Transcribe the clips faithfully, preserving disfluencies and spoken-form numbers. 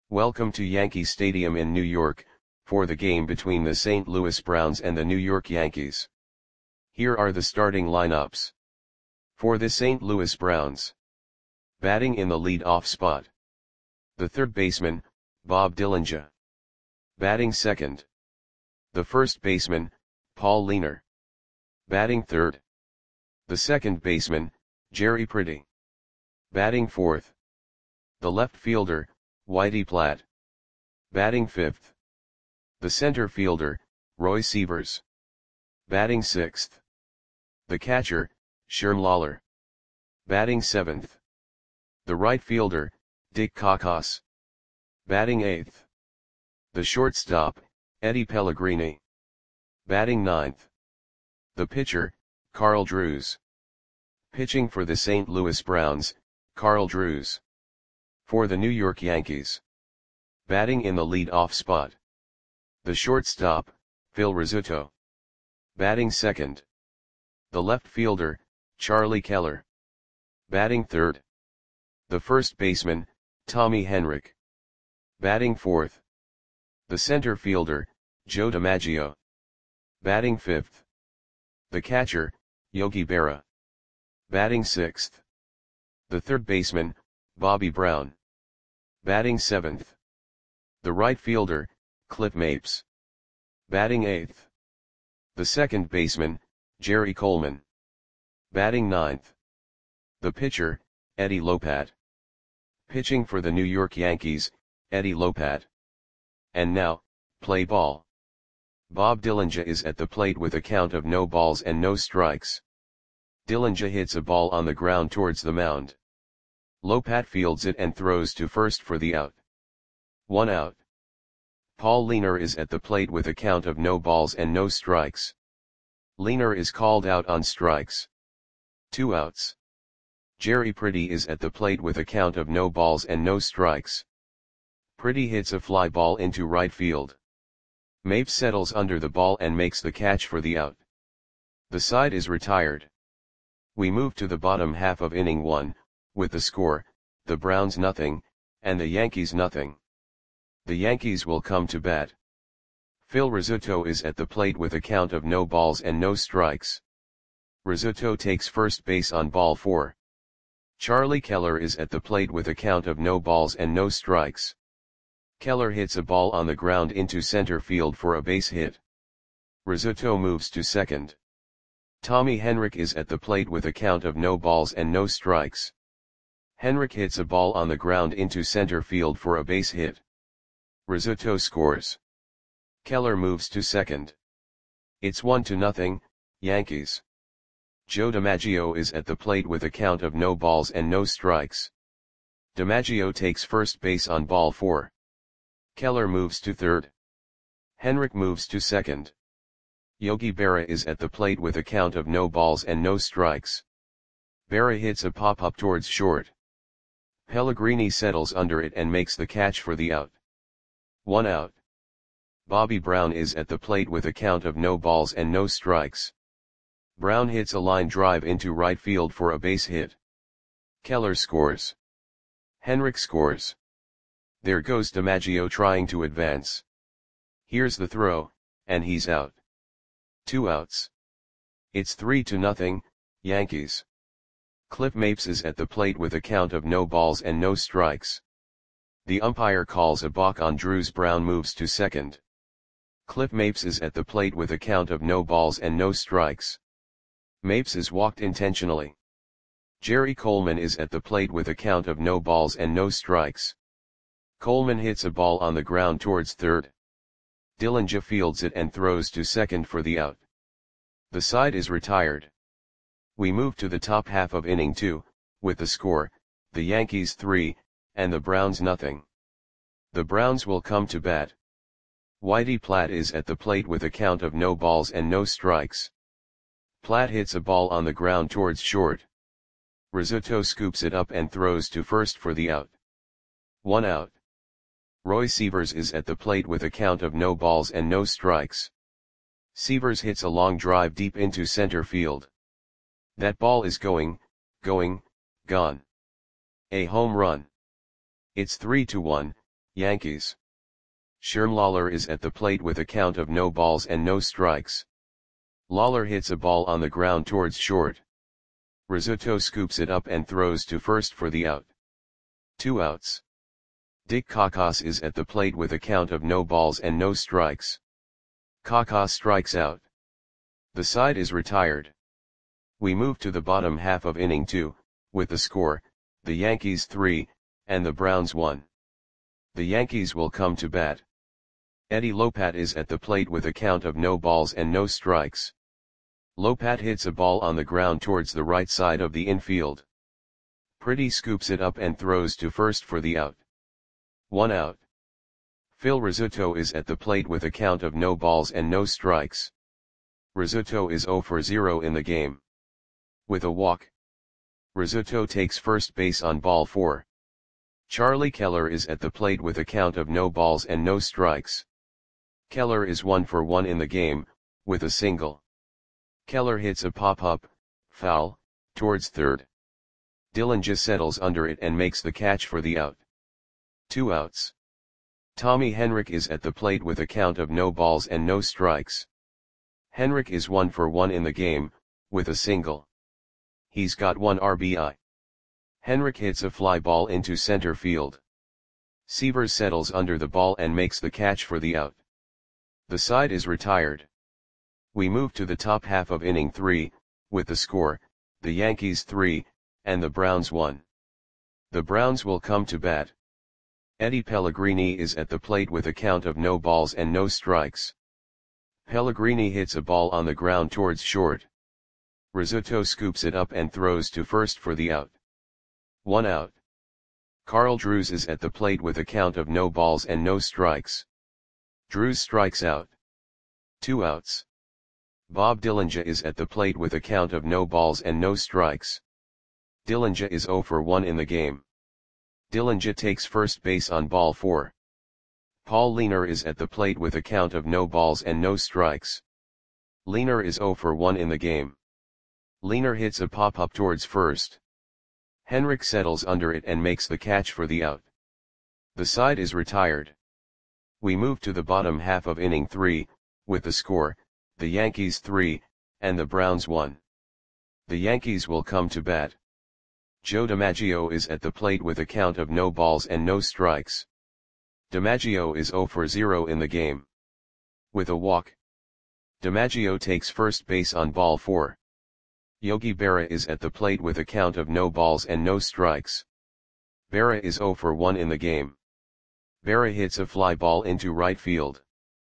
Welcome to Yankee Stadium in New York, for the game between the Saint Louis Browns and the New York Yankees. Here are the starting lineups. For the Saint Louis Browns. Batting in the lead-off spot. The third baseman, Bob Dillinger. Batting second. The first baseman, Paul Leiner. Batting third. The second baseman, Jerry Pretty. Batting fourth. The left fielder, Whitey Platt. Batting fifth. The center fielder, Roy Sievers. Batting sixth. The catcher, Sherm Lawler. Batting seventh. The right fielder, Dick Cocos. Batting eighth. The shortstop, Eddie Pellegrini. Batting ninth. The pitcher, Carl Drews. Pitching for the Saint Louis Browns, Carl Drews. For the New York Yankees. Batting in the lead-off spot. The shortstop, Phil Rizzuto. Batting second. The left fielder, Charlie Keller. Batting third. The first baseman, Tommy Henrich. Batting fourth. The center fielder, Joe DiMaggio. Batting fifth. The catcher, Yogi Berra. Batting sixth. The third baseman, Bobby Brown. Batting seventh. The right fielder, Cliff Mapes. Batting eighth. The second baseman, Jerry Coleman. Batting ninth. The pitcher, Eddie Lopat. Pitching for the New York Yankees, Eddie Lopat. And now, play ball. Bob Dillinger is at the plate with a count of no balls and no strikes. Dillinger hits a ball on the ground towards the mound. Lopat fields it and throws to first for the out. One out. Paul Leiner is at the plate with a count of no balls and no strikes. Leiner is called out on strikes. Two outs. Jerry Pretty is at the plate with a count of no balls and no strikes. Pretty hits a fly ball into right field. Mapes settles under the ball and makes the catch for the out. The side is retired. We move to the bottom half of inning one, with the score, the Browns nothing, and the Yankees nothing. The Yankees will come to bat. Phil Rizzuto is at the plate with a count of no balls and no strikes. Rizzuto takes first base on ball four. Charlie Keller is at the plate with a count of no balls and no strikes. Keller hits a ball on the ground into center field for a base hit. Rizzuto moves to second. Tommy Henrich is at the plate with a count of no balls and no strikes. Henrich hits a ball on the ground into center field for a base hit. Rizzuto scores. Keller moves to second. It's one to nothing, Yankees. Joe DiMaggio is at the plate with a count of no balls and no strikes. DiMaggio takes first base on ball four. Keller moves to third. Henrich moves to second. Yogi Berra is at the plate with a count of no balls and no strikes. Berra hits a pop-up towards short. Pellegrini settles under it and makes the catch for the out. One out. Bobby Brown is at the plate with a count of no balls and no strikes. Brown hits a line drive into right field for a base hit. Keller scores. Henrich scores. There goes DiMaggio trying to advance. Here's the throw, and he's out. Two outs. It's three to nothing, Yankees. Cliff Mapes is at the plate with a count of no balls and no strikes. The umpire calls a balk on Drews. Brown moves to second. Cliff Mapes is at the plate with a count of no balls and no strikes. Mapes is walked intentionally. Jerry Coleman is at the plate with a count of no balls and no strikes. Coleman hits a ball on the ground towards third. Dillinger fields it and throws to second for the out. The side is retired. We move to the top half of inning two, with the score, the Yankees three, and the Browns nothing. The Browns will come to bat. Whitey Platt is at the plate with a count of no balls and no strikes. Platt hits a ball on the ground towards short. Rizzuto scoops it up and throws to first for the out. One out. Roy Sievers is at the plate with a count of no balls and no strikes. Sievers hits a long drive deep into center field. That ball is going, going, gone. A home run. It's three to one, Yankees. Sherm Lawler is at the plate with a count of no balls and no strikes. Lawler hits a ball on the ground towards short. Rizzuto scoops it up and throws to first for the out. Two outs. Dick Kakas is at the plate with a count of no balls and no strikes. Kakas strikes out. The side is retired. We move to the bottom half of inning two, with the score, the Yankees three, and the Browns one. The Yankees will come to bat. Eddie Lopat is at the plate with a count of no balls and no strikes. Lopat hits a ball on the ground towards the right side of the infield. Pretty scoops it up and throws to first for the out. One out. Phil Rizzuto is at the plate with a count of no balls and no strikes. Rizzuto is zero for zero in the game. With a walk. Rizzuto takes first base on ball four. Charlie Keller is at the plate with a count of no balls and no strikes. Keller is one for one in the game, with a single. Keller hits a pop-up, foul, towards third. Dillinger settles under it and makes the catch for the out. Two outs. Tommy Henrich is at the plate with a count of no balls and no strikes. Henrich is one for one in the game, with a single. He's got one R B I. Henrich hits a fly ball into center field. Sievers settles under the ball and makes the catch for the out. The side is retired. We move to the top half of inning three, with the score, the Yankees three, and the Browns one. The Browns will come to bat. Eddie Pellegrini is at the plate with a count of no balls and no strikes. Pellegrini hits a ball on the ground towards short. Rizzuto scoops it up and throws to first for the out. One out. Carl Drews is at the plate with a count of no balls and no strikes. Drews strikes out. Two outs. Bob Dillinger is at the plate with a count of no balls and no strikes. Dillinger is zero for one in the game. Dillinger takes first base on ball four. Paul Leiner is at the plate with a count of no balls and no strikes. Leiner is zero for one in the game. Leiner hits a pop-up towards first. Henrich settles under it and makes the catch for the out. The side is retired. We move to the bottom half of inning three, with the score, the Yankees three, and the Browns one. The Yankees will come to bat. Joe DiMaggio is at the plate with a count of no balls and no strikes. DiMaggio is zero for zero in the game. With a walk. DiMaggio takes first base on ball four. Yogi Berra is at the plate with a count of no balls and no strikes. Berra is zero for one in the game. Berra hits a fly ball into right field.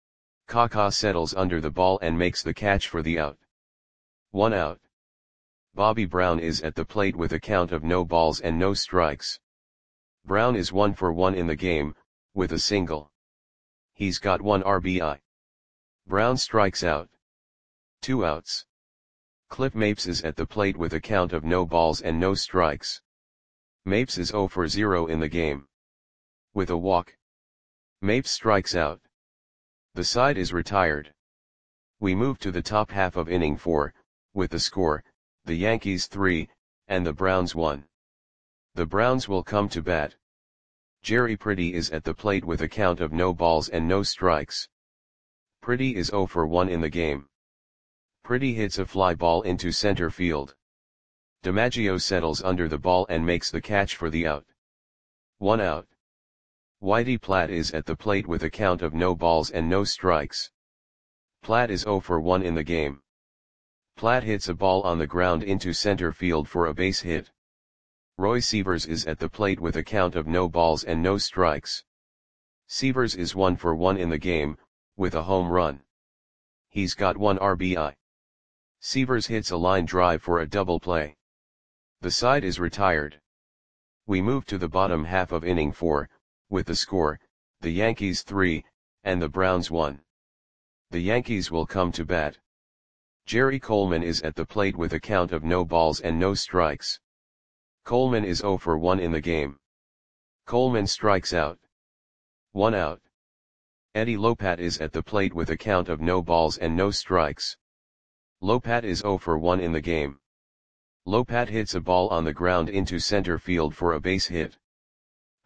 Kaká settles under the ball and makes the catch for the out. One out. Bobby Brown is at the plate with a count of no balls and no strikes. Brown is one for one in the game, with a single. He's got one R B I. Brown strikes out. Two outs. Cliff Mapes is at the plate with a count of no balls and no strikes. Mapes is zero for zero in the game. With a walk. Mapes strikes out. The side is retired. We move to the top half of inning four, with the score, the Yankees three, and the Browns one. The Browns will come to bat. Jerry Pretty is at the plate with a count of no balls and no strikes. Pretty is zero for one in the game. Pretty hits a fly ball into center field. DiMaggio settles under the ball and makes the catch for the out. One out. Whitey Platt is at the plate with a count of no balls and no strikes. Platt is zero for one in the game. Platt hits a ball on the ground into center field for a base hit. Roy Sievers is at the plate with a count of no balls and no strikes. Sievers is one for one in the game, with a home run. He's got one R B I. Sievers hits a line drive for a double play. The side is retired. We move to the bottom half of inning four, with the score, the Yankees three, and the Browns one. The Yankees will come to bat. Jerry Coleman is at the plate with a count of no balls and no strikes. Coleman is zero for one in the game. Coleman strikes out. One out. Eddie Lopat is at the plate with a count of no balls and no strikes. Lopat is zero for one in the game. Lopat hits a ball on the ground into center field for a base hit.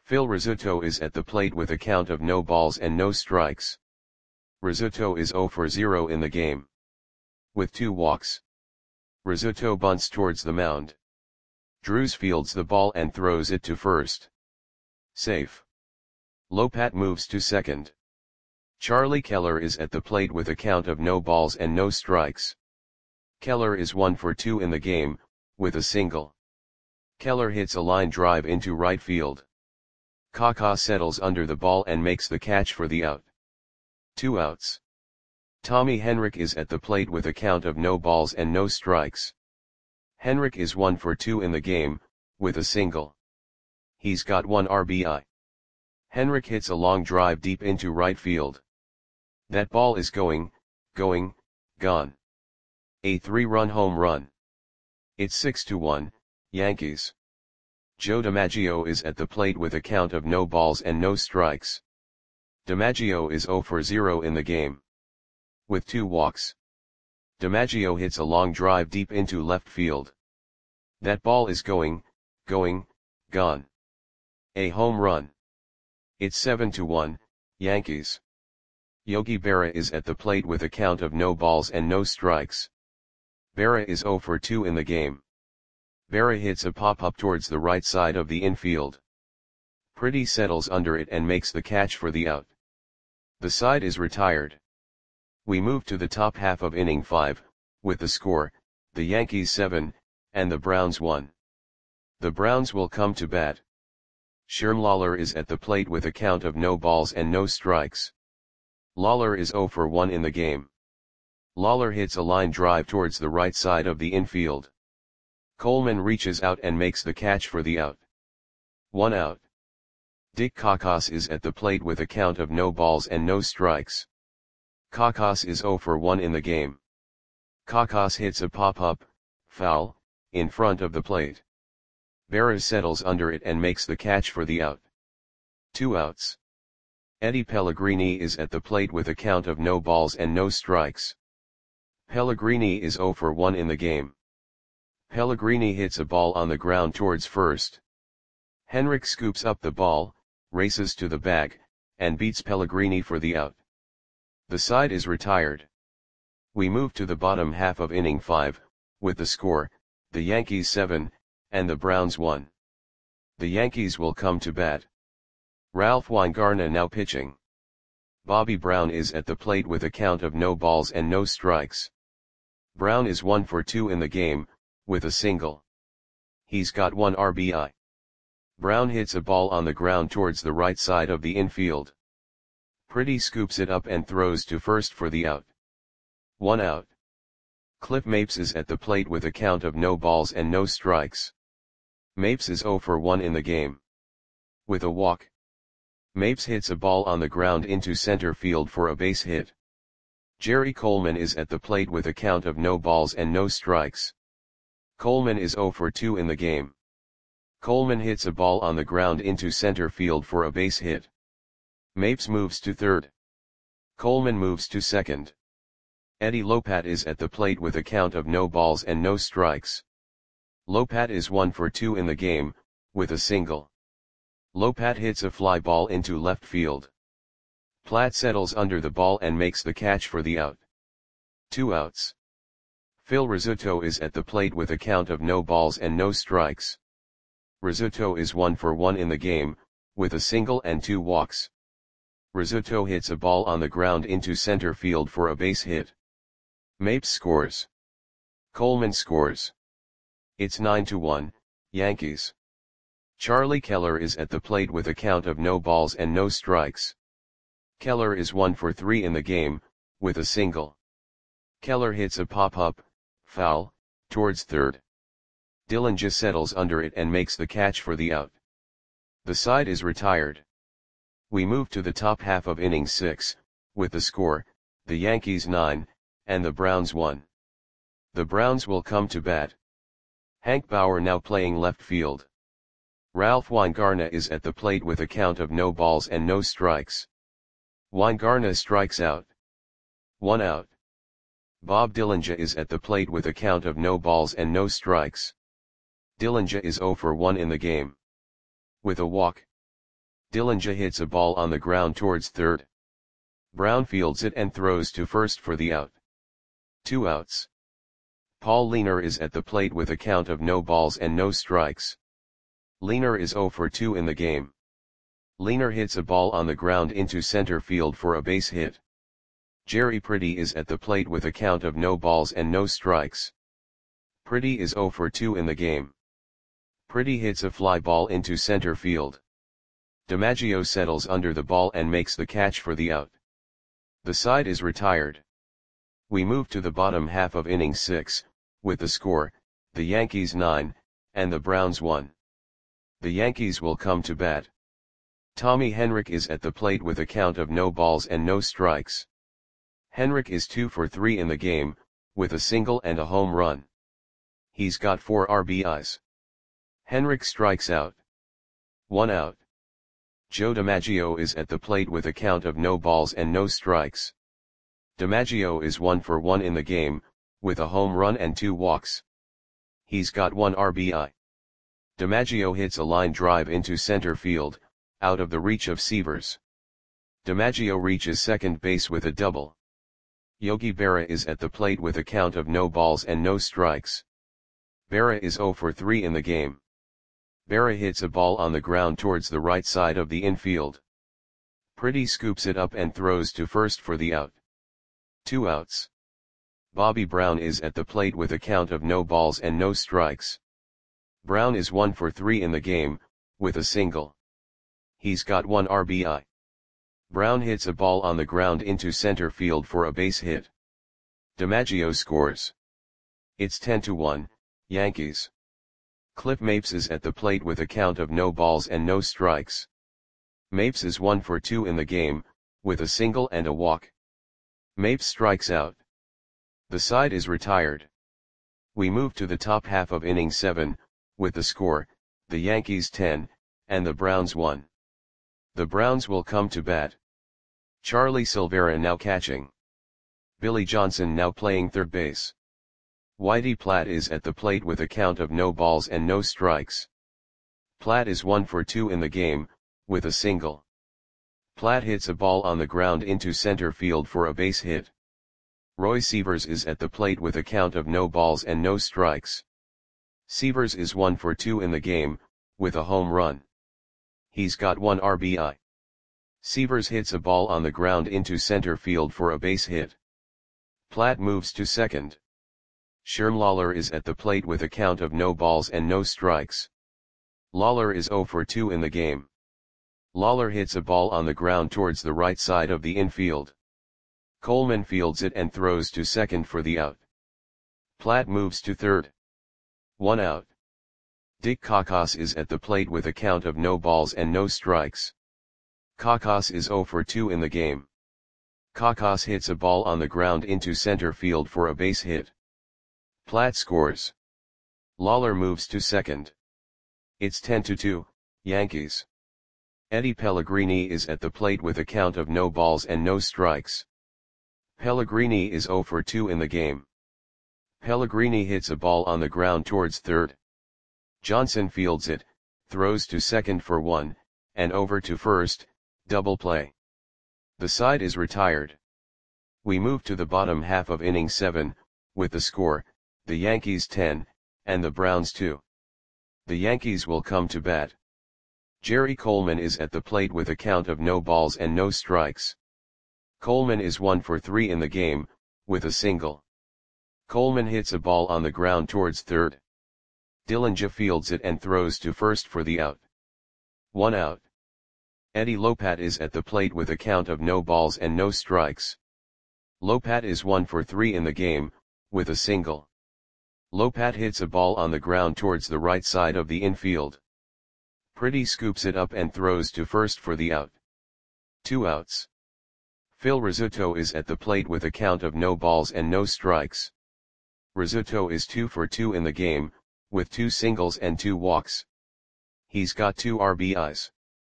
Phil Rizzuto is at the plate with a count of no balls and no strikes. Rizzuto is zero for zero in the game. With two walks. Rizzuto bunts towards the mound. Drews fields the ball and throws it to first. Safe. Lopat moves to second. Charlie Keller is at the plate with a count of no balls and no strikes. Keller is one for two in the game, with a single. Keller hits a line drive into right field. Kaká settles under the ball and makes the catch for the out. Two outs. Tommy Henrich is at the plate with a count of no balls and no strikes. Henrich is one for two in the game, with a single. He's got one R B I. Henrich hits a long drive deep into right field. That ball is going, going, gone. A three-run home run. It's six to one, Yankees. Joe DiMaggio is at the plate with a count of no balls and no strikes. DiMaggio is zero for zero in the game. With two walks. DiMaggio hits a long drive deep into left field. That ball is going, going, gone. A home run. It's seven to one, Yankees. Yogi Berra is at the plate with a count of no balls and no strikes. Berra is zero for two in the game. Berra hits a pop-up towards the right side of the infield. Pretty settles under it and makes the catch for the out. The side is retired. We move to the top half of inning five, with the score, the Yankees seven, and the Browns one. The Browns will come to bat. Sherm Lawler is at the plate with a count of no balls and no strikes. Lawler is zero for one in the game. Lawler hits a line drive towards the right side of the infield. Coleman reaches out and makes the catch for the out. One out. Dick Koukas is at the plate with a count of no balls and no strikes. Koukas is zero for one in the game. Koukas hits a pop-up, foul, in front of the plate. Berra settles under it and makes the catch for the out. Two outs. Eddie Pellegrini is at the plate with a count of no balls and no strikes. Pellegrini is zero for one in the game. Pellegrini hits a ball on the ground towards first. Henrich scoops up the ball, races to the bag, and beats Pellegrini for the out. The side is retired. We move to the bottom half of inning five, with the score, the Yankees seven, and the Browns one. The Yankees will come to bat. Ralph Weingarten now pitching. Bobby Brown is at the plate with a count of no balls and no strikes. Brown is one for two in the game, with a single. He's got one R B I. Brown hits a ball on the ground towards the right side of the infield. Pretty scoops it up and throws to first for the out. One out. Cliff Mapes is at the plate with a count of no balls and no strikes. Mapes is zero for one in the game. With a walk. Mapes hits a ball on the ground into center field for a base hit. Jerry Coleman is at the plate with a count of no balls and no strikes. Coleman is zero for two in the game. Coleman hits a ball on the ground into center field for a base hit. Mapes moves to third. Coleman moves to second. Eddie Lopat is at the plate with a count of no balls and no strikes. Lopat is one for two in the game, with a single. Lopat hits a fly ball into left field. Platt settles under the ball and makes the catch for the out. Two outs. Phil Rizzuto is at the plate with a count of no balls and no strikes. Rizzuto is one for one in the game, with a single and two walks. Rizzuto hits a ball on the ground into center field for a base hit. Mapes scores. Coleman scores. It's nine to one, Yankees. Charlie Keller is at the plate with a count of no balls and no strikes. Keller is one for three in the game, with a single. Keller hits a pop-up, foul, towards third. Dillinger settles under it and makes the catch for the out. The side is retired. We move to the top half of inning six, with the score, the Yankees nine, and the Browns one. The Browns will come to bat. Hank Bauer now playing left field. Ralph Weingarten is at the plate with a count of no balls and no strikes. Weingarten strikes out. One out. Bob Dillinger is at the plate with a count of no balls and no strikes. Dillinger is zero for one in the game. With a walk. Dillinger hits a ball on the ground towards third. Brown fields it and throws to first for the out. Two outs. Paul Leaner is at the plate with a count of no balls and no strikes. Leaner is oh for two in the game. Leaner hits a ball on the ground into center field for a base hit. Jerry Pretty is at the plate with a count of no balls and no strikes. Pretty is oh for two in the game. Pretty hits a fly ball into center field. DiMaggio settles under the ball and makes the catch for the out. The side is retired. We move to the bottom half of inning six, with the score, the Yankees nine, and the Browns one. The Yankees will come to bat. Tommy Henrich is at the plate with a count of no balls and no strikes. Henrich is two for three in the game, with a single and a home run. He's got four R B Is. Henrich strikes out. One out. Joe DiMaggio is at the plate with a count of no balls and no strikes. DiMaggio is one for one in the game, with a home run and two walks. He's got one R B I. DiMaggio hits a line drive into center field, out of the reach of Severs. DiMaggio reaches second base with a double. Yogi Berra is at the plate with a count of no balls and no strikes. Berra is oh for three in the game. Berra hits a ball on the ground towards the right side of the infield. Pretty scoops it up and throws to first for the out. Two outs. Bobby Brown is at the plate with a count of no balls and no strikes. Brown is one for three in the game, with a single. He's got one R B I. Brown hits a ball on the ground into center field for a base hit. DiMaggio scores. It's ten to one, Yankees. Cliff Mapes is at the plate with a count of no balls and no strikes. Mapes is one for two in the game, with a single and a walk. Mapes strikes out. The side is retired. We move to the top half of inning seven, with the score, the Yankees ten, and the Browns one. The Browns will come to bat. Charlie Silvera now catching. Billy Johnson now playing third base. Whitey Platt is at the plate with a count of no balls and no strikes. Platt is one for two in the game, with a single. Platt hits a ball on the ground into center field for a base hit. Roy Severs is at the plate with a count of no balls and no strikes. Severs is one for two in the game, with a home run. He's got one R B I. Severs hits a ball on the ground into center field for a base hit. Platt moves to second. Sherm Lawler is at the plate with a count of no balls and no strikes. Lawler is oh for two in the game. Lawler hits a ball on the ground towards the right side of the infield. Coleman fields it and throws to second for the out. Platt moves to third. One out. Dick Kakos is at the plate with a count of no balls and no strikes. Kakos is oh for two in the game. Kakos hits a ball on the ground into center field for a base hit. Platt scores. Lawler moves to second. It's ten to two, Yankees. Eddie Pellegrini is at the plate with a count of no balls and no strikes. Pellegrini is oh for two in the game. Pellegrini hits a ball on the ground towards third. Johnson fields it, throws to second for one, and over to first, double play. The side is retired. We move to the bottom half of inning seven, with the score, the Yankees ten, and the Browns two. The Yankees will come to bat. Jerry Coleman is at the plate with a count of no balls and no strikes. Coleman is one for three in the game, with a single. Coleman hits a ball on the ground towards third. Dillinger fields it and throws to first for the out. One out. Eddie Lopat is at the plate with a count of no balls and no strikes. Lopat is one for three in the game, with a single. Lopat hits a ball on the ground towards the right side of the infield. Pretty scoops it up and throws to first for the out. Two outs. Phil Rizzuto is at the plate with a count of no balls and no strikes. Rizzuto is two for two in the game, with two singles and two walks. He's got two R B Is.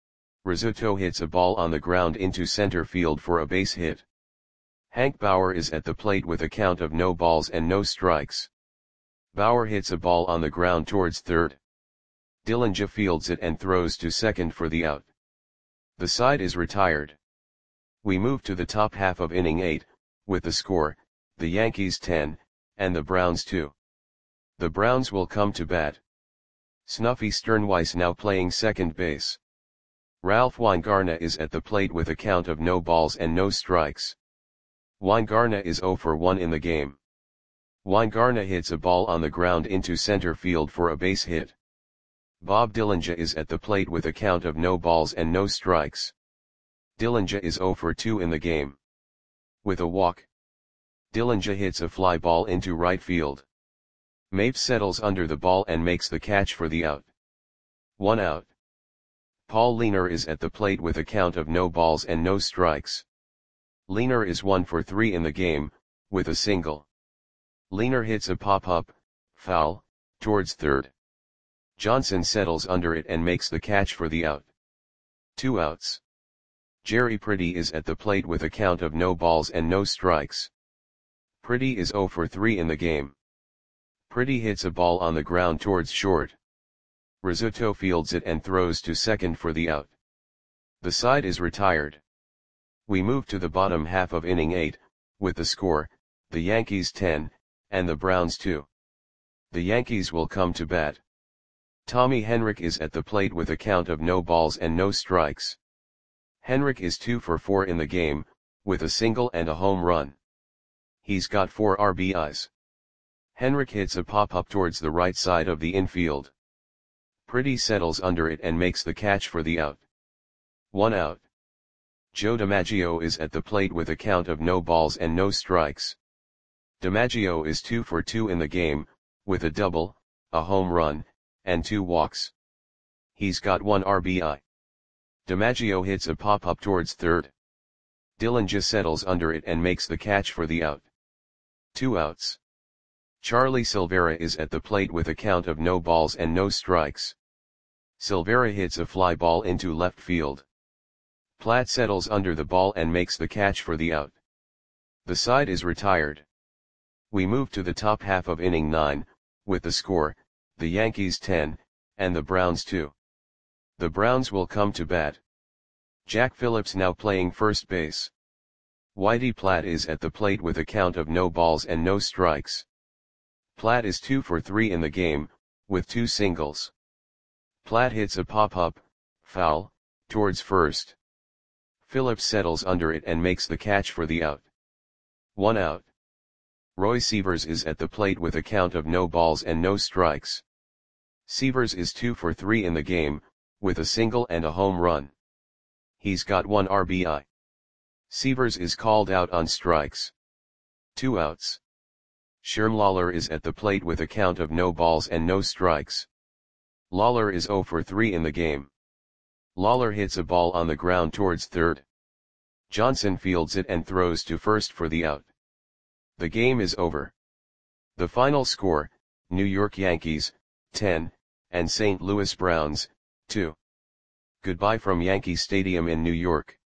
Rizzuto hits a ball on the ground into center field for a base hit. Hank Bauer is at the plate with a count of no balls and no strikes. Bauer hits a ball on the ground towards third. Dillinger fields it and throws to second for the out. The side is retired. We move to the top half of inning eight, with the score, the Yankees ten, and the Browns two. The Browns will come to bat. Snuffy Sternweiss now playing second base. Ralph Weingarten is at the plate with a count of no balls and no strikes. Weingarten is zero for one in the game. Weingarten hits a ball on the ground into center field for a base hit. Bob Dillinger is at the plate with a count of no balls and no strikes. Dillinger is zero for two in the game. With a walk, Dillinger hits a fly ball into right field. Mapes settles under the ball and makes the catch for the out. One out. Paul Leaner is at the plate with a count of no balls and no strikes. Leaner is one for three in the game, with a single. Leaner hits a pop-up, foul, towards third. Johnson settles under it and makes the catch for the out. Two outs. Jerry Pretty is at the plate with a count of no balls and no strikes. Pretty is zero for three in the game. Pretty hits a ball on the ground towards short. Rizzuto fields it and throws to second for the out. The side is retired. We move to the bottom half of inning eight, with the score, the Yankees ten, and the Browns two. The Yankees will come to bat. Tommy Henrich is at the plate with a count of no balls and no strikes. Henrich is two for four in the game, with a single and a home run. He's got four R B Is. Henrich hits a pop-up towards the right side of the infield. Pretty settles under it and makes the catch for the out. One out. Joe DiMaggio is at the plate with a count of no balls and no strikes. DiMaggio is two for two in the game, with a double, a home run, and two walks. He's got one R B I. DiMaggio hits a pop-up towards third. Dillinger settles under it and makes the catch for the out. Two outs. Charlie Silvera is at the plate with a count of no balls and no strikes. Silvera hits a fly ball into left field. Platt settles under the ball and makes the catch for the out. The side is retired. We move to the top half of inning nine, with the score, the Yankees ten, and the Browns two. The Browns will come to bat. Jack Phillips now playing first base. Whitey Platt is at the plate with a count of no balls and no strikes. Platt is two for three in the game, with two singles. Platt hits a pop-up, foul, towards first. Phillips settles under it and makes the catch for the out. One out. Roy Sievers is at the plate with a count of no balls and no strikes. Sievers is two for three in the game, with a single and a home run. He's got one R B I. Sievers is called out on strikes. Two outs. Sherm Lawler is at the plate with a count of no balls and no strikes. Lawler is zero for three in the game. Lawler hits a ball on the ground towards third. Johnson fields it and throws to first for the out. The game is over. The final score, New York Yankees, ten, and Saint Louis Browns, two. Goodbye from Yankee Stadium in New York.